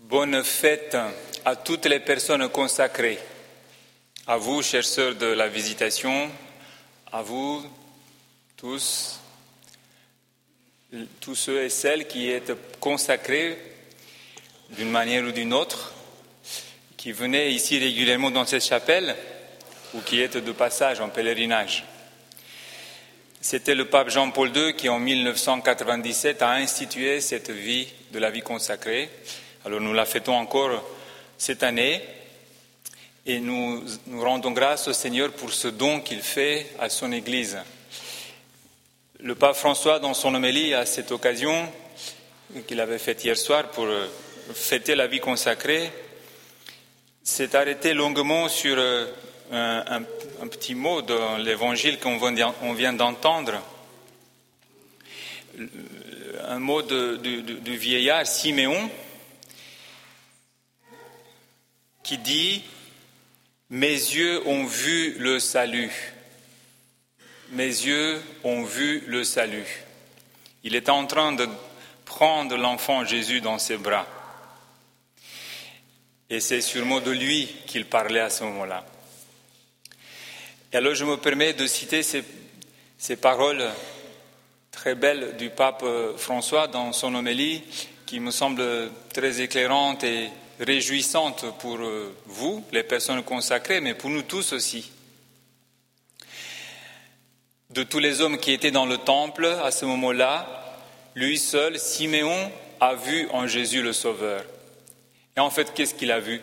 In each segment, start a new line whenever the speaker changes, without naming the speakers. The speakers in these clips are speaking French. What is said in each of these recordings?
Bonne fête à toutes les personnes consacrées, à vous, chères sœurs de la Visitation, à vous tous ceux et celles qui êtes consacrés d'une manière ou d'une autre, qui venaient ici régulièrement dans cette chapelle ou qui êtes de passage en pèlerinage. C'était le pape Jean-Paul II qui, en 1997, a institué cette vie de la vie consacrée. Alors nous la fêtons encore cette année et nous rendons grâce au Seigneur pour ce don qu'il fait à son Église. Le pape François, dans son homélie à cette occasion qu'il avait faite hier soir pour fêter la vie consacrée, s'est arrêté longuement sur un petit mot dans l'évangile qu'on vient d'entendre, un mot du vieillard Siméon qui dit « Mes yeux ont vu le salut ». Mes yeux ont vu le salut. Il était en train de prendre l'enfant Jésus dans ses bras. Et c'est sûrement de lui qu'il parlait à ce moment-là. Et alors je me permets de citer ces paroles très belles du pape François dans son homélie, qui me semblent très éclairantes et réjouissantes pour vous, les personnes consacrées, mais pour nous tous aussi. De tous les hommes qui étaient dans le temple à ce moment-là, lui seul, Siméon, a vu en Jésus le Sauveur. Et en fait, qu'est-ce qu'il a vu?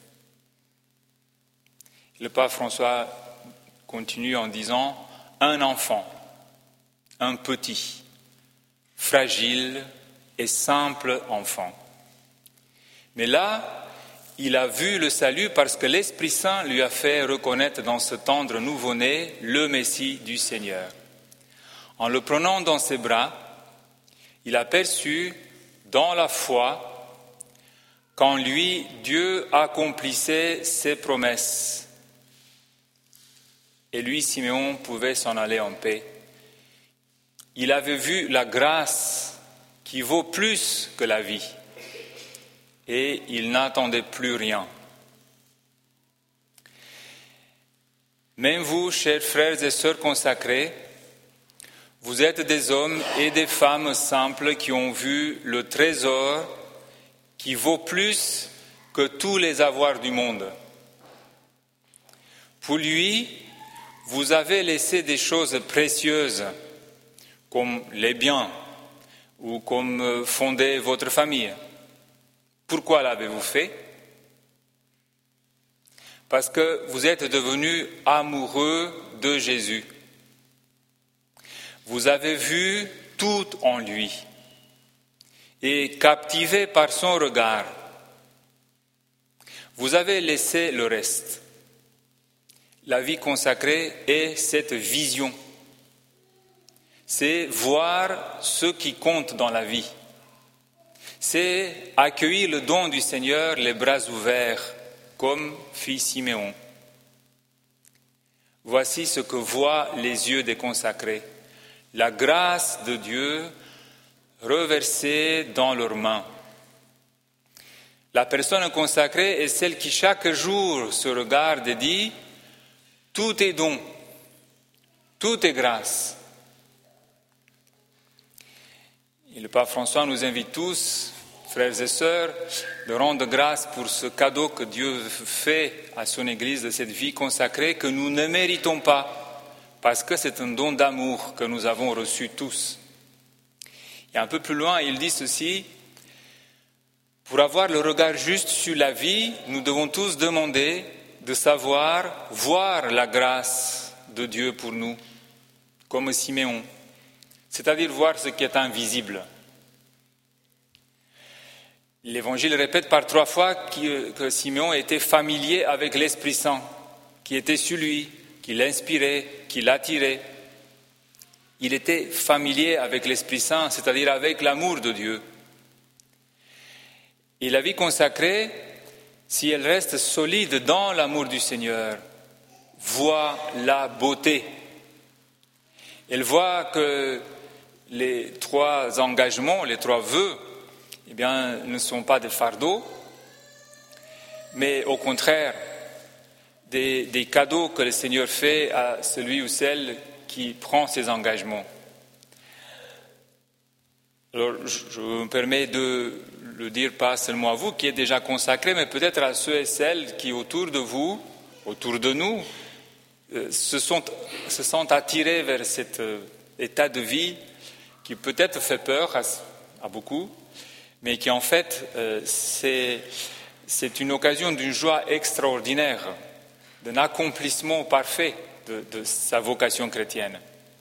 Le pape François continue en disant « un enfant, un petit, fragile et simple enfant ». Mais là, il a vu le salut parce que l'Esprit Saint lui a fait reconnaître dans ce tendre nouveau-né le Messie du Seigneur. En le prenant dans ses bras, il a perçu dans la foi qu'en lui, Dieu accomplissait ses promesses. Et lui, Siméon, pouvait s'en aller en paix. Il avait vu la grâce qui vaut plus que la vie. Et il n'attendait plus rien. Même vous, chers frères et sœurs consacrés, vous êtes des hommes et des femmes simples qui ont vu le trésor qui vaut plus que tous les avoirs du monde. Pour lui, vous avez laissé des choses précieuses, comme les biens ou comme fonder votre famille. Pourquoi l'avez-vous fait? Parce que vous êtes devenus amoureux de Jésus. Vous avez vu tout en lui et captivé par son regard, vous avez laissé le reste. La vie consacrée est cette vision. C'est voir ce qui compte dans la vie. C'est accueillir le don du Seigneur les bras ouverts, comme fit Siméon. Voici ce que voient les yeux des consacrés, la grâce de Dieu reversée dans leurs mains. La personne consacrée est celle qui chaque jour se regarde et dit « Tout est don, tout est grâce ». Et le pape François nous invite tous, frères et sœurs, de rendre grâce pour ce cadeau que Dieu fait à son Église de cette vie consacrée que nous ne méritons pas, parce que c'est un don d'amour que nous avons reçu tous. Et un peu plus loin, il dit ceci, pour avoir le regard juste sur la vie, nous devons tous demander de savoir voir la grâce de Dieu pour nous, comme Siméon. C'est-à-dire voir ce qui est invisible. L'Évangile répète par 3 fois que Siméon était familier avec l'Esprit Saint, qui était sur lui, qui l'inspirait, qui l'attirait. Il était familier avec l'Esprit Saint, c'est-à-dire avec l'amour de Dieu. Et la vie consacrée, si elle reste solide dans l'amour du Seigneur, voit la beauté. Elle voit que les 3 engagements, les 3 vœux, ne sont pas des fardeaux, mais au contraire, des cadeaux que le Seigneur fait à celui ou celle qui prend ses engagements. Alors, je me permets de le dire pas seulement à vous qui êtes déjà consacrés, mais peut-être à ceux et celles qui autour de vous, autour de nous, se sont attirés vers cet état de vie qui peut-être fait peur à beaucoup, mais qui en fait c'est une occasion d'une joie extraordinaire, d'un accomplissement parfait de sa vocation chrétienne.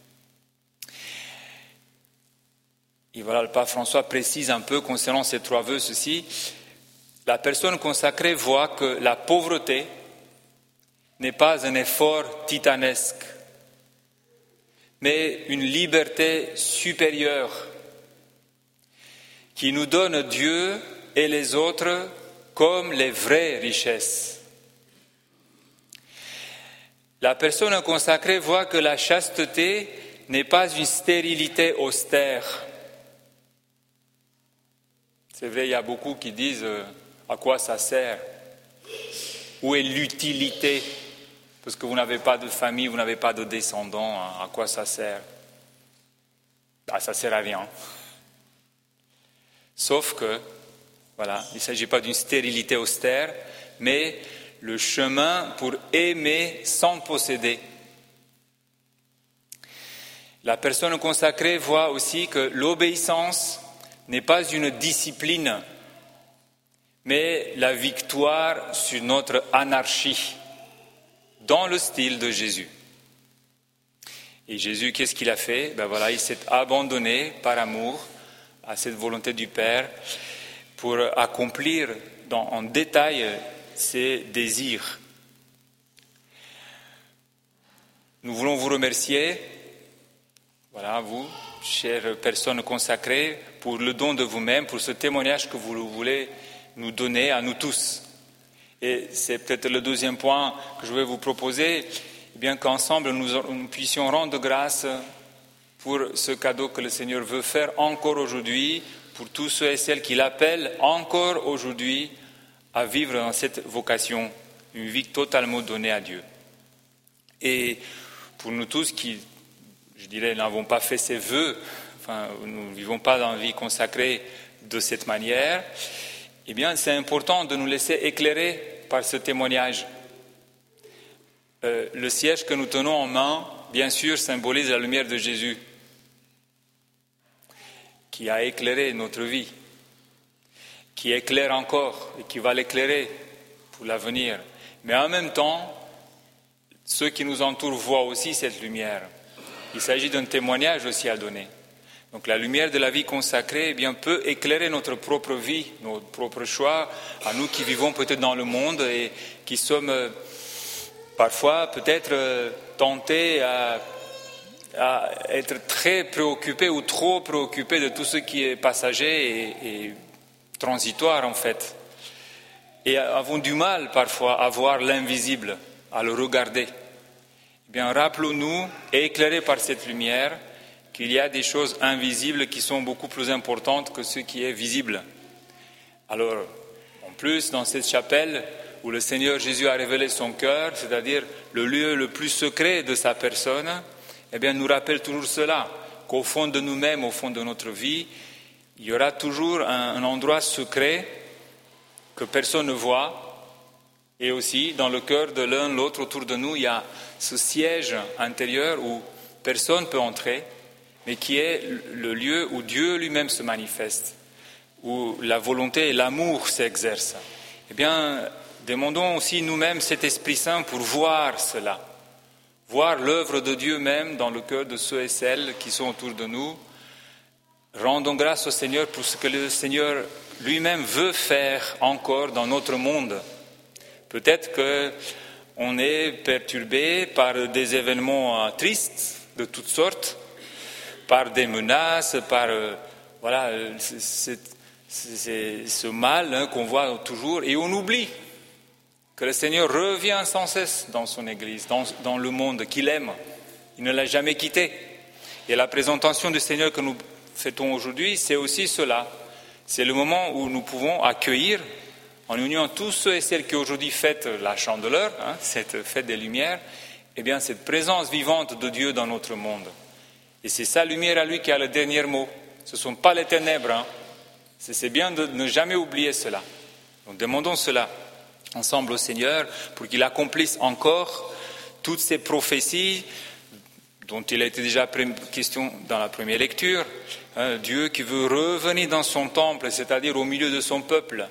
Et voilà, le pape François précise un peu concernant ces 3 vœux ceci. La personne consacrée voit que la pauvreté n'est pas un effort titanesque, mais une liberté supérieure qui nous donne Dieu et les autres comme les vraies richesses. La personne consacrée voit que la chasteté n'est pas une stérilité austère. C'est vrai, il y a beaucoup qui disent à quoi ça sert, où est l'utilité, parce que vous n'avez pas de famille, vous n'avez pas de descendants, à quoi ça sert? Ça ne sert à rien. Sauf que, voilà, il ne s'agit pas d'une stérilité austère, mais le chemin pour aimer sans posséder. La personne consacrée voit aussi que l'obéissance n'est pas une discipline, mais la victoire sur notre anarchie, dans le style de Jésus. Et Jésus, qu'est-ce qu'il a fait? Voilà, il s'est abandonné par amour à cette volonté du Père pour accomplir en détail ses désirs. Nous voulons vous remercier, voilà, vous, chères personnes consacrées, pour le don de vous-même, pour ce témoignage que vous voulez nous donner à nous tous. Et c'est peut-être le deuxième point que je vais vous proposer, eh bien qu'ensemble nous puissions rendre grâce pour ce cadeau que le Seigneur veut faire encore aujourd'hui, pour tous ceux et celles qui l'appellent encore aujourd'hui à vivre dans cette vocation, une vie totalement donnée à Dieu. Et pour nous tous qui, je dirais, n'avons pas fait ces vœux, nous ne vivons pas dans la vie consacrée de cette manière, eh bien c'est important de nous laisser éclairer par ce témoignage. Le siège que nous tenons en main, bien sûr, symbolise la lumière de Jésus, qui a éclairé notre vie, qui éclaire encore et qui va l'éclairer pour l'avenir. Mais en même temps, ceux qui nous entourent voient aussi cette lumière. Il s'agit d'un témoignage aussi à donner. Donc la lumière de la vie consacrée, eh bien, peut éclairer notre propre vie, nos propres choix, à nous qui vivons peut-être dans le monde et qui sommes parfois peut-être tentés à être très préoccupés ou trop préoccupés de tout ce qui est passager et transitoire en fait. Et avons du mal parfois à voir l'invisible, à le regarder. Eh bien, rappelons-nous, éclairés par cette lumière, qu'il y a des choses invisibles qui sont beaucoup plus importantes que ce qui est visible. Alors, en plus, dans cette chapelle où le Seigneur Jésus a révélé son cœur, c'est-à-dire le lieu le plus secret de sa personne, eh bien, nous rappelle toujours cela, qu'au fond de nous-mêmes, au fond de notre vie, il y aura toujours un endroit secret que personne ne voit, et aussi dans le cœur de l'un l'autre autour de nous, il y a ce siège intérieur où personne ne peut entrer, mais qui est le lieu où Dieu lui-même se manifeste, où la volonté et l'amour s'exercent. Eh bien, demandons aussi nous-mêmes cet Esprit Saint pour voir cela, voir l'œuvre de Dieu même dans le cœur de ceux et celles qui sont autour de nous. Rendons grâce au Seigneur pour ce que le Seigneur lui-même veut faire encore dans notre monde. Peut-être qu'on est perturbé par des événements tristes de toutes sortes, par des menaces, par ce mal qu'on voit toujours, et on oublie que le Seigneur revient sans cesse dans son Église, dans le monde qu'il aime. Il ne l'a jamais quitté. Et la présentation du Seigneur que nous fêtons aujourd'hui, c'est aussi cela. C'est le moment où nous pouvons accueillir en union tous ceux et celles qui aujourd'hui fêtent la Chandeleur, cette fête des Lumières, eh bien cette présence vivante de Dieu dans notre monde. Et c'est sa lumière à lui qui a le dernier mot. Ce ne sont pas les ténèbres. C'est bien de ne jamais oublier cela. Donc demandons cela ensemble au Seigneur pour qu'il accomplisse encore toutes ces prophéties dont il a été déjà question dans la première lecture. Dieu qui veut revenir dans son temple, c'est-à-dire au milieu de son peuple.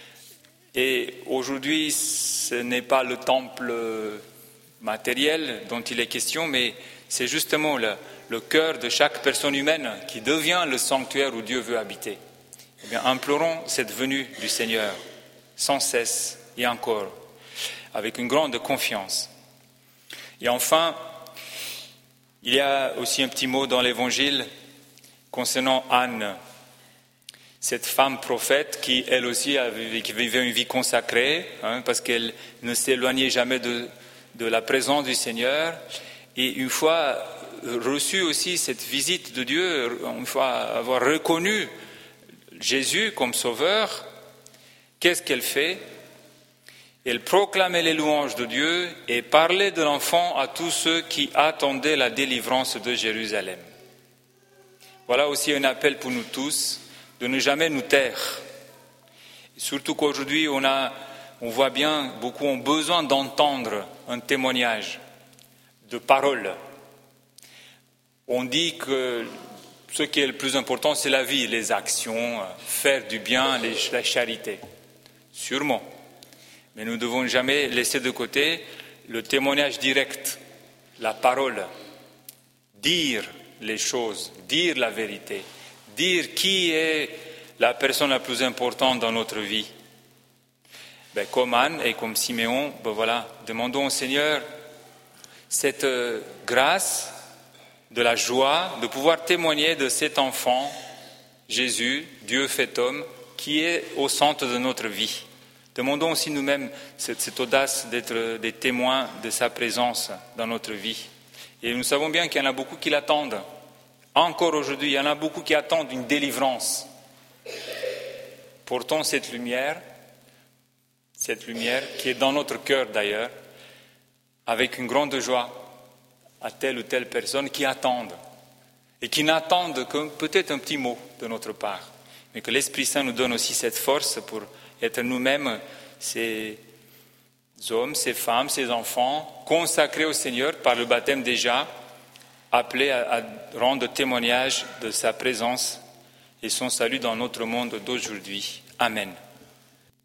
Et aujourd'hui, ce n'est pas le temple matériel dont il est question, mais c'est justement le cœur de chaque personne humaine qui devient le sanctuaire où Dieu veut habiter. Eh bien, implorons cette venue du Seigneur sans cesse et encore, avec une grande confiance. Et enfin, il y a aussi un petit mot dans l'Évangile concernant Anne, cette femme prophète qui, elle aussi, qui vivait une vie consacrée, parce qu'elle ne s'éloignait jamais de la présence du Seigneur. Et une fois reçu aussi cette visite de Dieu, une fois avoir reconnu Jésus comme sauveur, qu'est-ce qu'elle fait? Elle proclamait les louanges de Dieu et parlait de l'enfant à tous ceux qui attendaient la délivrance de Jérusalem. Voilà aussi un appel pour nous tous de ne jamais nous taire. Surtout qu'aujourd'hui, on voit bien, beaucoup ont besoin d'entendre un témoignage de paroles. On dit que ce qui est le plus important, c'est la vie, les actions, faire du bien, la charité. Sûrement. Mais nous ne devons jamais laisser de côté le témoignage direct, la parole, dire les choses, dire la vérité, dire qui est la personne la plus importante dans notre vie. Comme Anne et comme Siméon, demandons au Seigneur cette grâce, de la joie, de pouvoir témoigner de cet enfant, Jésus, Dieu fait homme, qui est au centre de notre vie. Demandons aussi nous-mêmes cette audace d'être des témoins de sa présence dans notre vie. Et nous savons bien qu'il y en a beaucoup qui l'attendent. Encore aujourd'hui, il y en a beaucoup qui attendent une délivrance. Portons cette lumière qui est dans notre cœur d'ailleurs, avec une grande joie à telle ou telle personne qui attendent et qui n'attendent que peut-être un petit mot de notre part. Mais que l'Esprit Saint nous donne aussi cette force pour être nous-mêmes ces hommes, ces femmes, ces enfants consacrés au Seigneur par le baptême déjà, appelés à rendre témoignage de sa présence et son salut dans notre monde d'aujourd'hui. Amen.